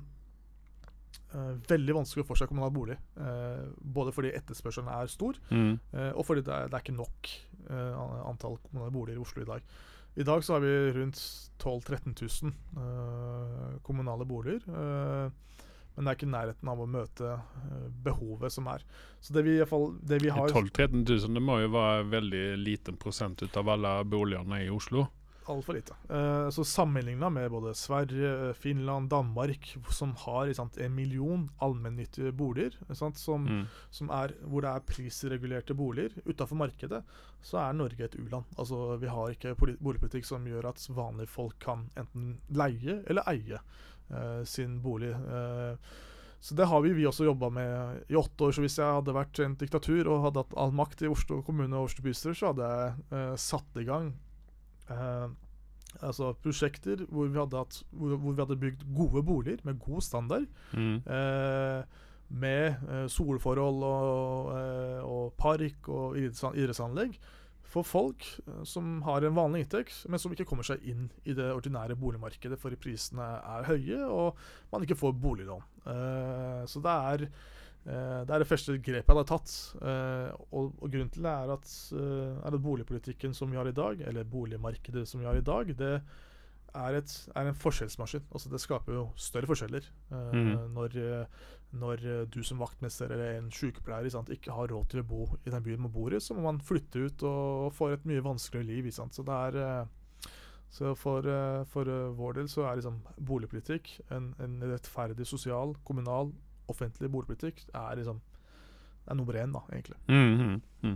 Uh, veldig vanskelig å få seg kommunal bolig, uh, både fordi etterspørselen er stor, mm. uh, og fordi det er, det er ikke nok uh, antall kommunale boliger i Oslo i dag. I dag så har vi rundt tolv til tretten tusen uh, kommunale boliger, uh, men det er ikke nærheten av å møte uh, behovet som er. Så det vi i hvert fall, det vi har... tolv til tretten tusen, det må jo være veldig liten prosent ut av alle boligene i Oslo. Alt for lite. Uh, så sammenlignet med både Sverige, Finland, Danmark, som har sant, en million allmennyttige boliger, sant, som, mm. som er, hvor det er prisregulerte boliger utenfor markedet, så er Norge et u-land. Altså, vi har ikke boligpolitikk som gjør at vanlige folk kan enten leie eller eie uh, sin bolig. Uh, så det har vi, vi også jobbet med i åtte år, så hvis jeg hadde vært en diktatur og hadde hatt all makt i Oslo kommune og Oslo bystyre, så hadde jeg uh, satt i gang Uh, altså prosjekter hvor vi, hadde hatt, hvor, hvor vi hadde bygd gode boliger med god standard, mm. uh, med uh, solforhold og, uh, og park og idrettsanlegg for folk uh, som har en vanlig inntekt, men som ikke kommer seg inn i det ordinære boligmarkedet fordi prisene er høye og man ikke får boliglån. Uh, så det er Uh, det er det første grepet jeg hadde tatt, uh, og, og grunnen til det er at, uh, er at boligpolitikken som vi har i dag, eller boligmarkedet som vi har i dag, det er, et, er en forskjellsmaskin. Altså det skaper jo større forskjeller uh, Mm. når, uh, når uh, du som vaktmester eller en sykepleier ikke sant, ikke har råd til å bo i den byen man bor i, så må man flytte ut og får et mye vanskeligere liv. Ikke sant? Så det er uh, så for, uh, for uh, vår del så er liksom boligpolitikk en, en rettferdig sosial, kommunal, offentlig boligpolitikk er liksom det er nummer én da, egentlig. Mm, mm, mm.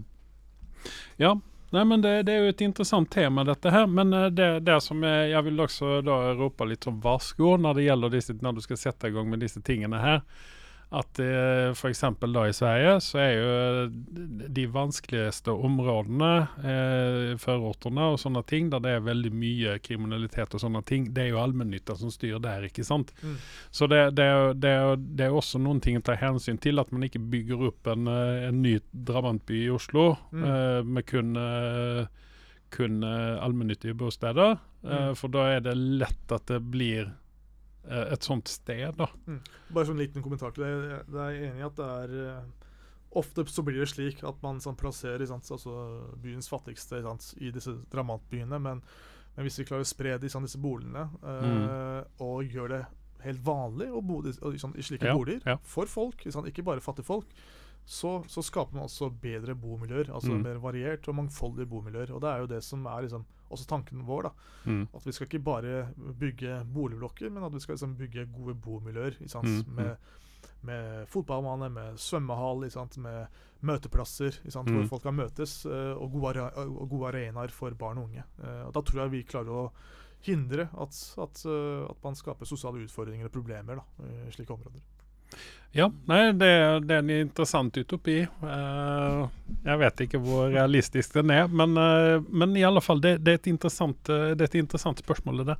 Ja, nej, men det, det är ju ett intressant tema detta här, men eh, det, det som är, jag vill också då ropa lite som varsko när det gäller disse, när du ska sätta igång med dessa tingene här, att eh, för exempel då i Sverige så är ju de vanskeligste områdene, eh, förorterna och sådana ting där det är väldigt mycket kriminalitet och sådana ting, det är ju allmännyttan som styr där, ikke sant? Mm. Så det, det, det, det är också någonting att ta hänsyn till, att man inte bygger upp en, en ny drabantby i Oslo Mm. eh, med kun, eh, kun eh, allmännyttige bostäder, eh, Mm. för då är det lätt att det blir eh, ett sånt sted då. Mm. Bare sånn liten kommentar til det. Det er jeg enig i at det er uh, ofte så blir det slik at man sånn, plasserer sant, altså, byens fattigste sant, i disse dramantbyene, men, men hvis vi klarer å spre de, sant, disse boligene uh, Mm. og gjør det helt vanlig å bo i, sant, i slike Ja, boliger ja. for folk, sant, ikke bare fattige folk, så, så skaper man også bedre bomiljøer, altså Mm. mer variert og mangfoldige bomiljøer. Og det er jo det som er liksom, også tanken vår, da. Mm. At vi skal ikke bare bygge boligblokker, men at vi skal liksom bygge gode bomiljøer, ikke sant? Mm, Med, med fotballbane, med svømmehall, ikke sant? Med møteplasser ikke sant? Mm. Hvor folk kan møtes, eh, og gode, are og gode arenaer for barn og unge. Eh, og da tror jeg vi klarer å hindre at, at, eh, at man skaper sosiale utfordringer og problemer da, i slike områder. Ja, nej, det, det är en intressant utopi. Uh, jag vet inte hur realistisk den är, men, uh, men i alla fall det, det, är ett intressant, uh, det är ett intressant spørsmål det där.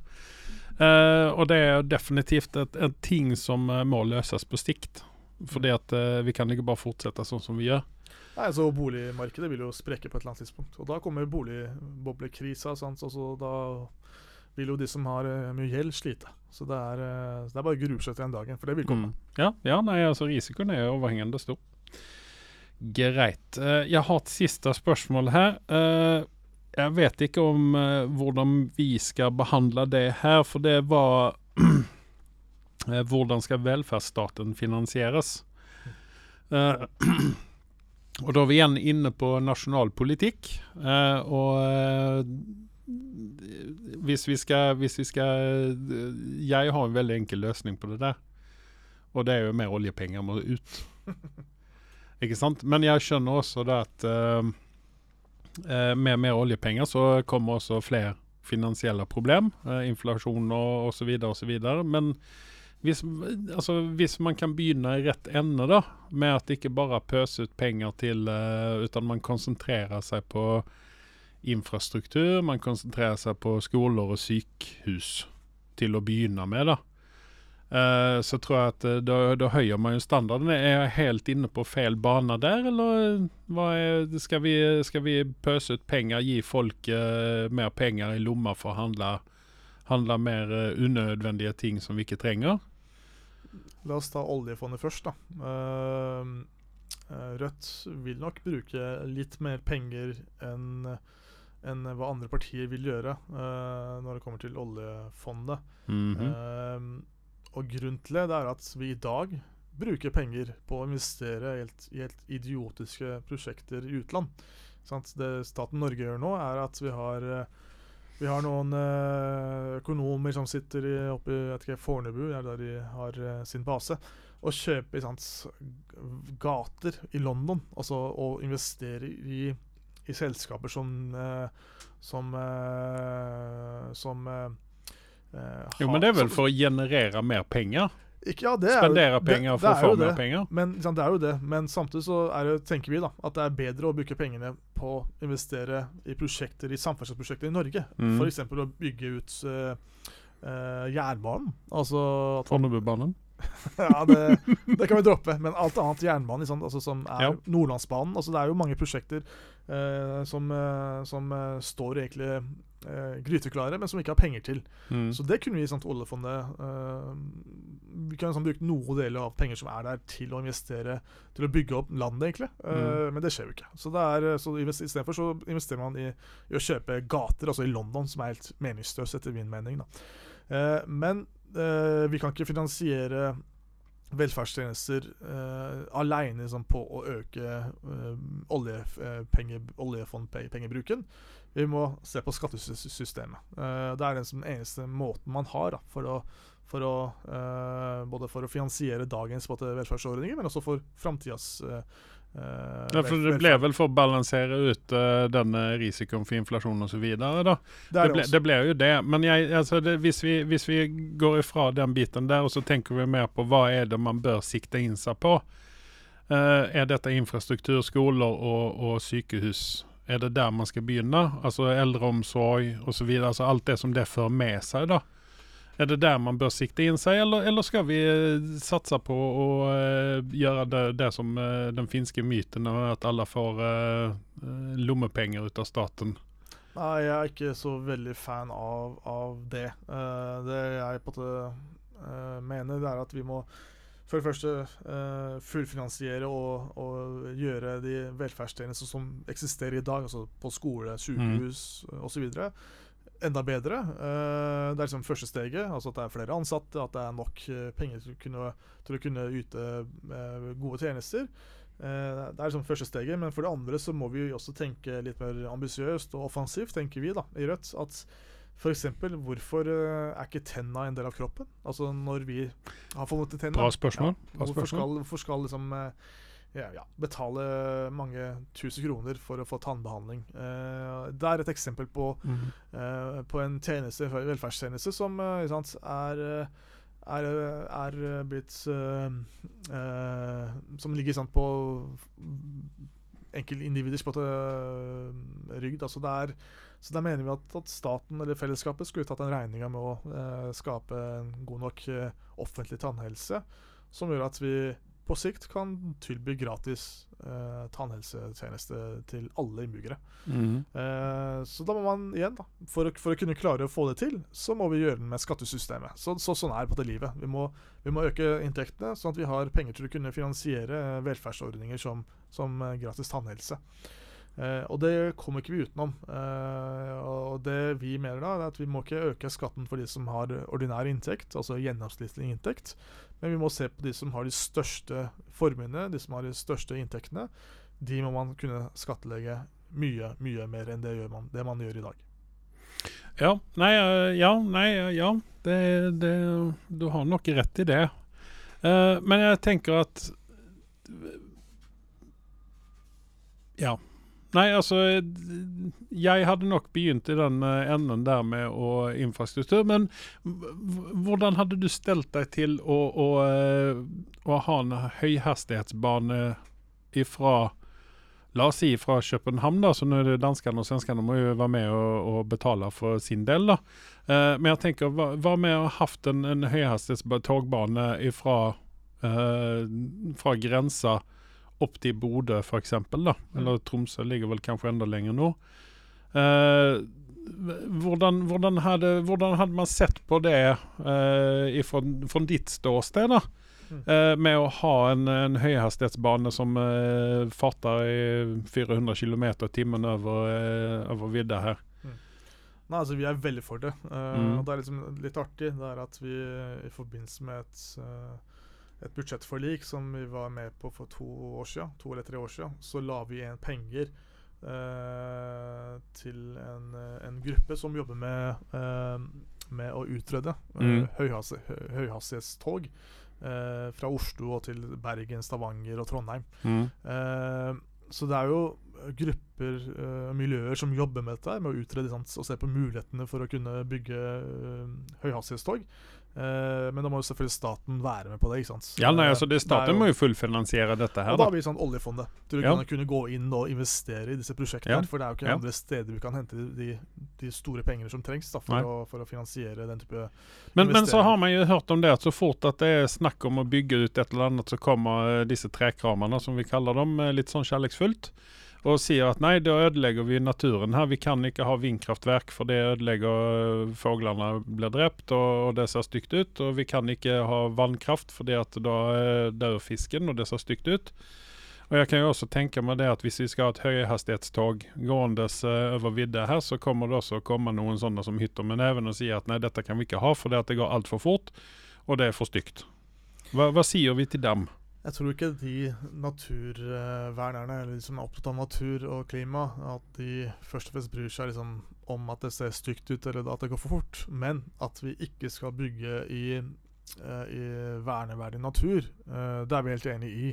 Uh, och det är definitivt ett, ett ting som uh, må løses på sikt. För det att uh, vi kan ikke bare fortsette sånn som vi gjør. Nei, så Boligmarkedet vil jo sprekke på et eller annet tidspunkt. Og da kommer boligboblekrisa. Sant? Og så da vil jo de som har uh, mye gjeld, slite. Så det er, uh, det er bare å grue seg til den dagen, for det vil komme. Mm. Ja, ja nej, alltså risken är överhängande stor. Greit. Uh, jeg har et siste spørsmål her. Uh, jeg vet ikke om uh, hvordan vi skal behandle det her, for det var uh, hvordan skal velferdsstaten finansieres? Uh, og da er vi igjen inne på nasjonal politikk, uh, og uh, hvis vi skal, hvis vi skal jeg har en veldig enkel løsning på det der, og det er jo mer oljepenger må ut. Ikke sant? Men jeg skjønner også det at uh, uh, med mer oljepenger så kommer også flere finansielle problem, uh, inflasjon og, og så videre og så videre, men hvis, altså, hvis man kan begynne i rett ende da, med at ikke bare pøse ut penger til, uh, utan man konsentrerer seg på infrastruktur, man konsentrerer seg på skoler og sykehus til å begynne med da. Uh, så tror jeg at uh, da, da høyer man jo standarden. Er jeg helt inne på feil bane der, eller hva er, skal, vi, skal vi pøse ut penger, gi folk uh, mer penger i lomma for å handle, handle mer uh, unødvendige ting som vi ikke trenger? La oss ta oljefondet først da. Uh, Rødt vil nok bruke litt mer penger enn enn hva andre partier vil gjøre uh, når det kommer til oljefondet. Mm-hmm. Uh, og grunnen til det, det er at vi i dag bruker penger på å investere i helt, i helt idiotiske prosjekter i utland. Sant? Det staten Norge gjør nå er at vi har, uh, vi har noen uh, økonomer som sitter i, oppe i vet ikke, Fornebu, der de har uh, sin base, og kjøper sant, gater i London, altså og investere i i selskaper som uh, som uh, som uh, uh, Jo, men det er vel for å generere mer penger? Ikke, ja, det Spendere er, penger det, for det å få mer mer penger? Men sant, det er jo det. Men samtidig så er det, tenker vi da, at det er bedre å bruke pengene på å investere i prosjekter, i samferdselsprosjekter i Norge. Mm. For eksempel å bygge ut uh, uh, jernbanen. Altså Fornebubanen? ja, det, det kan vi droppe. Men alt annet jernbane, liksom, altså, som er ja. Nordlandsbanen, altså det er jo mange prosjekter uh, som, uh, som uh, står egentlig uh, gryteklare, men som vi ikke har penger til. Mm. Så det kunne vi i sånt oljefondet uh, vi kan liksom bruke noen deler av penger som er der til å investere, til å bygge opp landet egentlig, mm. uh, men det skjer jo ikke. Så, det er, så i stedet for så investerer man i, i å kjøpe gater, altså i London, som er helt meningsløst etter min mening da. Uh, men uh, vi kan ikke finansiere velferdstjenester uh, alene liksom, på å øke uh, oljepenge, oljefondpengebruken. Vi må se på skattesystemet. Uh, det er den som eneste måten man har da, for å, for å uh, både for å finansiere dagens velferdsordninger, men også for fremtidens uh, ja, for det ble vel for å balansere ut uh, denne risikoen for inflasjon og så videre da. Det, det, ble, det ble jo det, men jeg, altså det, hvis, vi, hvis vi går ifra den biten der, og så tenker vi mer på hva er det man bør sikte inn seg på. Uh, er dette infrastruktur, skoler og, og sykehus? Er det der man skal begynne? Altså eldreomsorg og så videre, altså alt det som det fører med seg da. Er det der man bør sikte inn seg, eller, eller skal vi satse på å uh, gjøre det, det som uh, den finske myten, at alle får uh, lommepenger ut av staten? Nei, jeg er ikke så veldig fan av, av det. Uh, det jeg på en måte uh, mener, det er at vi må for det første uh, fullfinansiere og, og gjøre de velferdstjenester som eksisterer i dag, altså på skole, sykehus mm. og så videre, enda bedre. Uh, det er liksom første steget, altså at det er flere ansatte, at det er nok uh, penger til å kunne, til å kunne yte uh, gode tjenester. Uh, det er liksom første steget, men for det andre så må vi også tenke litt mer ambisiøst og offensivt, tenker vi da, i Rødt, at for eksempel, hvorfor uh, er ikke tenna en del av kroppen? Altså når vi har fått til tenna. Bra spørsmål. Ja, Bra hvorfor, spørsmål. skal, hvorfor skal liksom uh, ja, ja, betale mange tusen kroner for å få tannbehandling? Uh, det er et eksempel på, mm. uh, på en tjeneste, velferdstjeneste som uh, sant, er, er, er blitt uh, uh, som ligger sant, på enkeltindividers på uh, rygg. Altså det er Så der mener vi at, at staten eller fellesskapet skulle tatt en regning med å eh, skape en god nok eh, offentlig tannhelse, som gjør at vi på sikt kan tilby gratis eh, tannhelsetjeneste til alle innbyggere. Mm. Eh, så da må man igjen, da, for å, for å kunne klare å få det til, så må vi gjøre det med skattesystemet. Så, så sånn er det på det livet. Vi må, vi må øke inntektene, sånn at vi har penger til å kunne finansiere velferdsordninger som, som eh, gratis tannhelse. Uh, og det kommer ikke vi utenom. Uh, og det vi mener da, er at vi må ikke øke skatten for de som har ordinær inntekt, altså gjennomsnittlig inntekt, men vi må se på de som har de største formuene, de som har de største inntektene. De må man kunne skattelegge mye, mye mer enn det, gjør man, det man gjør i dag. Ja, nei, ja, nei, ja, det, det, du har nok rett i det. Uh, men jeg tenker at ja, nei, altså, jeg hadde nok begynt i den enden der med å infrastruktur, men hvordan hadde du stelt deg til å, å, å ha en høyhastighetsbane ifra, la oss si fra København da, så nå er det danskene og svenskene må jo være med og, og betale for sin del da. Uh, men jeg tenker, hva, hva med å ha haft en, en høyhastighetstogbane ifra, uh, fra grensa opp til Bodø for eksempel da, eller Tromsø ligger vel kanskje enda lenger nå. Eh, hvordan, hvordan, hadde, hvordan hadde man sett på det eh, fra, fra ditt ståsted da? Eh, med å ha en, en høyhastighetsbane som eh, farter i fire hundre kilometer i timen over, eh, over vidda her? Mm. Nei, altså vi er veldig for det. Uh, mm. Og det er liksom litt artig, det er at vi i forbindelse med et uh, et budsjettforlik som vi var med på for to år siden, to eller tre år siden, så la vi igjen penger eh, til en, en gruppe som jobber med, eh, med å utrede mm. eh, høyhastig, høyhastighetstog eh, fra Oslo og til Bergen, Stavanger og Trondheim. Mm. Eh, så det er jo grupper og uh, miljøer som jobber med dette, med å utrede sant, og se på mulighetene for å kunne bygge uh, høyhastighetstog. Uh, men da må jo selvfølgelig staten være med på det, ikke sant? Ja, nei, altså det, staten det jo, må jo fullfinansiere dette her. Og da har vi sånn oljefondet til å ja. kunne, kunne gå inn og investere i disse prosjektene, ja. for det er jo ikke ja. andre steder vi kan hente de, de store pengene som trengs da, for, å, for å finansiere den type men, men så har man jo hørt om det at så fort at det er snakk om å bygge ut et eller annet, så kommer disse trekramerne, som vi kaller dem, litt sånn kjærlighetsfullt. og sier at nei, da ødelegger vi naturen her. Vi kan ikke ha vindkraftverk, for det ødelegger fåglene blir drept, og, og det ser stygt ut. Og vi kan ikke ha vannkraft, for det at da dør fisken, og det ser stygt ut. Og jeg kan jo også tenke meg det at hvis vi skal ha et høyhastighetstog gåendes uh, over vidda her, så kommer det også å komme noen sånne som hytter med neven og sier at nei, dette kan vi ikke ha, for det at det går alt for fort, og det er for stygt. Hva, hva sier vi til dem? Jeg tror ikke de naturvernerne eller de som er opptatt av natur og klima, at de først og fremst bryr seg liksom om at det ser stygt ut eller at det går for fort, men at vi ikke skal bygge i i verneverdig natur. Uh, det er vi helt enig i.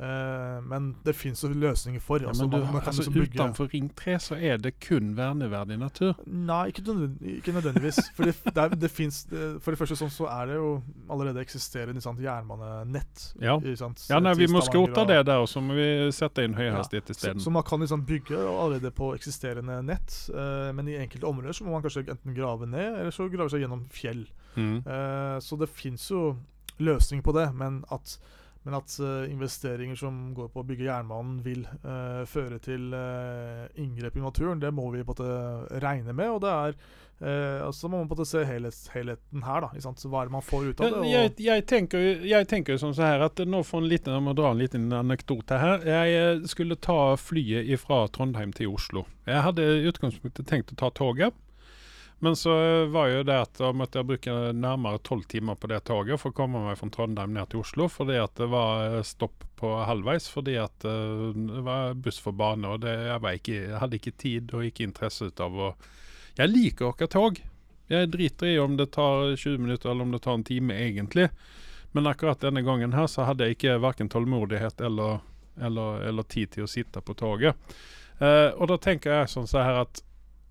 Uh, men det finnes jo løsninger for. Ja, altså, men du, man, man kan altså, liksom bygge... utenfor Ring tre så er det kun verneverdig natur. Nei, ikke, nødvendig, ikke nødvendigvis. For det, det, er, det finnes, det, for det første sånn, så er det jo allerede eksisterende sant, jernbanenett. Ja, i, sant, ja nei, vi må skrote og, det der, og så må vi sette inn høyhastighet i stedet. Så, så man kan liksom bygge allerede på eksisterende nett, uh, men i enkelte områder så må man kanskje enten grave ned, eller så grave seg gjennom fjell. Mm. Uh, så det finnes jo løsning på det, men at, men at uh, investeringer som går på å bygge jernbanen vil uh, føre til uh, inngrep i naturen, det må vi på en måte regne med, og det er uh, altså må man på en måte se helhet, helheten her da, sant? Så hva er det man får ut av det? Og jeg, jeg, tenker, jeg tenker jo sånn så her at nå får en liten, jeg må dra en liten anekdote her. Jeg skulle ta flyet fra Trondheim til Oslo. Jeg hadde i utgangspunktet tenkt å ta toget, men så var jo det at da måtte jeg bruke nærmere tolv timer på det toget for å komme meg fra Trondheim ned til Oslo, fordi at det var stopp på halvveis, fordi at uh, det var buss for bane, og det, jeg, var ikke, jeg hadde ikke tid og ikke interesse ut av å... Jeg liker å åke tog. Jeg driter i om det tar tjue minutter eller om det tar en time egentlig, men akkurat denne gangen her så hadde jeg ikke hverken tålmodighet eller, eller, eller tid til å sitte på toget. Uh, og da tenker jeg sånn så her at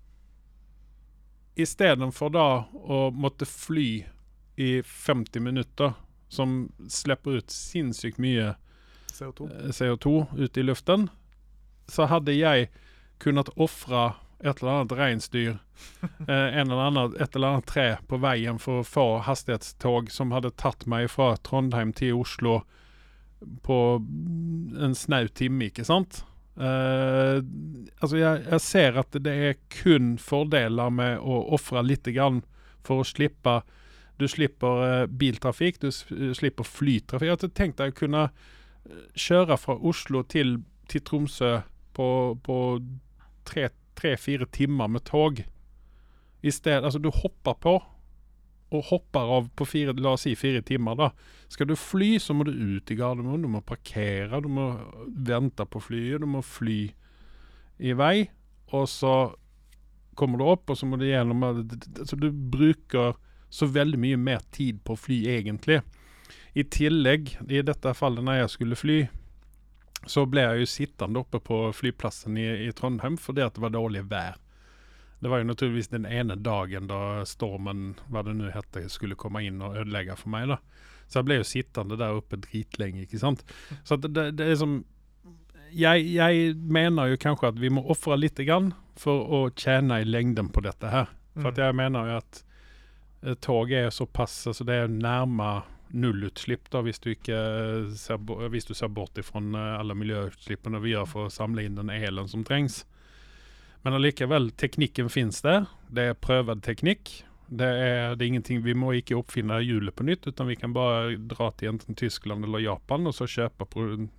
i stedet for da å måtte fly i femti minutter, som slipper ut sinnssykt mye C O to, C O to ut i luften, så hadde jeg kunnet offre et eller annet reinsdyr, eh, en eller annen, et eller annet tre på veien for å få hastighetstog som hadde tatt meg fra Trondheim til Oslo på en snau time, ikke sant? Uh, altså jeg, jeg ser at det er kun fordeler med å offre litt grann for å slippe du slipper uh, biltrafikk, du slipper flytrafikk. Jeg tenkte jeg kunne kjøre fra Oslo til, til Tromsø på, på tre-fire timer med tog i stedet, altså du hopper på og hopper av på fire, la oss si fire timer da. Skal du fly, så må du ut i Gardermoen, du må parkere, du må vente på flyet, du må fly i vei, og så kommer du opp, og så må du gjennom, altså du bruker så veldig mye mer tid på å fly egentlig. I tillegg, i dette fallet når jeg skulle fly, så ble jeg jo sittende oppe på flyplassen i, i Trondheim, fordi at det var dårlig vær. Det var jo naturligvis den ene dagen da stormen, hva det nu heter, skulle komme inn og ødelegge for meg da. Så jeg ble jo sittende der oppe dritlenge, ikke sant? Så det, det, det er som, jeg, jeg mener jo kanskje at vi må offre litt grann for å tjene i lengden på dette her. For at jeg mener jo at tog er såpass, altså det er nærmere nullutslipp da, hvis du ikke ser, hvis du ser bort ifrån alle miljøutslippene vi gjør for å samle inn den elen som trengs. Men allikevel, teknikken finnes der. Det er prøvd teknikk. Det er, det er ingenting, vi må ikke oppfinne hjulet på nytt, utan vi kan bare dra til enten Tyskland eller Japan, og så kjøpe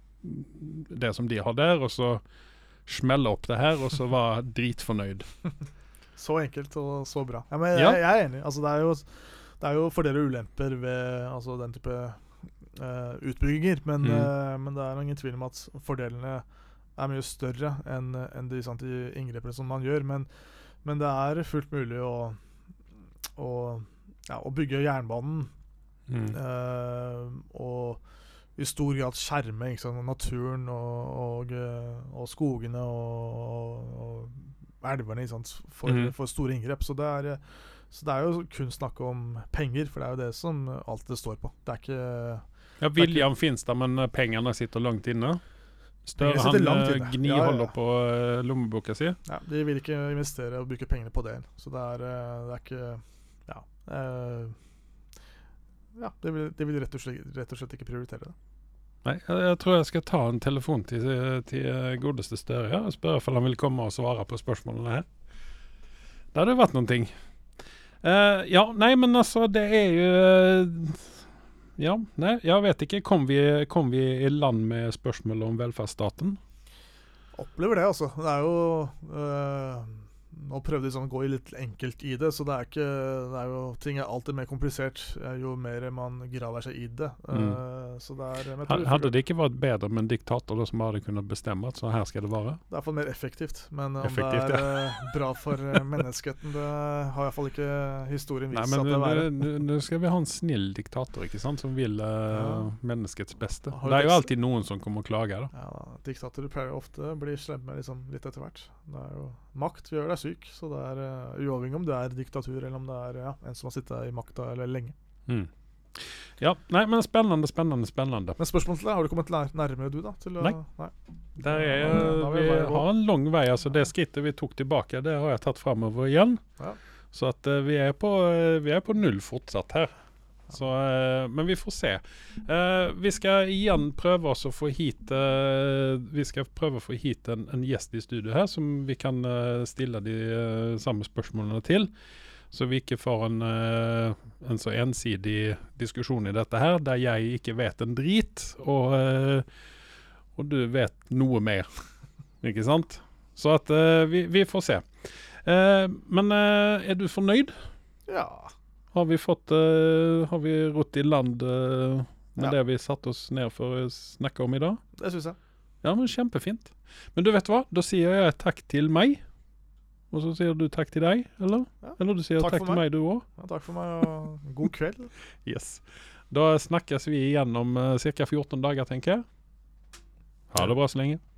det som de har der, og så smelle opp det her, og så være dritfornøyd. Så enkelt og så bra. Ja, men jeg, ja. jeg er enig. Altså, det er jo, det er jo fordeler og ulemper ved altså, den type uh, utbygginger, men, mm. uh, men det er ingen tvil om at fordelene er mye større enn en de, sant, de inngrepene som man gjør, men, men det er fullt mulig å, å, ja, å bygge jernbanen mm. uh, og i stor grad skjerme ikke sant, naturen og, og, og skogene og, og, og elverne ikke sant, for, mm. for store inngrep. Så det, er, så det er jo kun snakk om penger, for det er jo det som alt det står på. Det er ikke... Ja, viljan finns där, men pengene sitter langt inne. Større han gniholder ja, ja. på uh, lommeboka si. Ja, de vil ikke investere og bruke pengene på det. Så det er, uh, det er ikke ja, uh, ja de, vil, de vil rett og, slett, rett og slett ikke prioritere det. Nei, jeg, jeg tror jeg skal ta en telefon til, til godeste Støre her, og spørre om han vil komme og svare på spørsmålene her. Det hadde vært noen ting. Uh, ja, nei, men altså, det er jo... Ja, nei, jeg vet ikke. Kom vi, kom vi i land med spørsmål om velferdsstaten? Opplever det, altså. Det er jo... Øh, nå prøvde de sånn å gå litt enkelt i det, så det er ikke... Det er jo, ting er alltid mer komplisert jo mer man graver seg i det. Mm. Uh, så det er... Ha, hadde det ikke vært bedre med en diktator da, som hadde kunnet bestemme at så her skal det være? Det er i hvert fall mer effektivt, men om effektivt, det er ja. uh, bra for uh, menneskeheten, det har i hvert fall ikke historien vist Nei, men, at det er. Nå skal vi ha en snill diktator, ikke sant, som vil uh, ja. menneskets beste. Har det er jo alltid noen som kommer og klager da. Ja, diktatorer pleier ofte å bli slemme liksom, litt etter hvert. Det er jo makt, vi gjør deg syk, så det er uh, uavhengig om det er diktatur eller om det er ja, en som har sittet i makta eller lenge. Mm. Ja, nei, men spennende, spennende, spennende. Men spørsmålet til deg, har du kommet nærmere du da? Til å, nei. nei. Der er, ja, vi, vi har en lang vei, altså det skrittet vi tok tilbake, det har jeg tatt fremover igjen. Ja. Så at uh, vi, er på, uh, vi er på null fortsatt her. Så, uh, men vi får se. Uh, vi skal igjen prøve oss å få hit uh, Vi skal prøve å få hit en, en gjest i studio her som vi kan uh, stille de uh, samme spørsmålene til. Så vi ikke får en, uh, en så ensidig diskusjon i dette her, der jeg ikke vet en drit, og, uh, og du vet noe mer. Ikke sant? Så at uh, vi, vi får se. Uh, men uh, er du fornøyd? Ja. Har vi fått uh, Har vi rott i land uh, med ja. det vi satt oss ned for å snakke om i dag? Det synes jeg. Ja, men kjempefint. Men du vet hva? Da sier jeg takk til meg. Og så sier du takk til deg, eller? Ja. Eller du sier takk, takk til meg, meg du også? Ja, takk for meg, og god kveld. Yes. Da snakkes vi igjen om uh, cirka fjorten dager, tenker jeg. Ha det bra så lenge.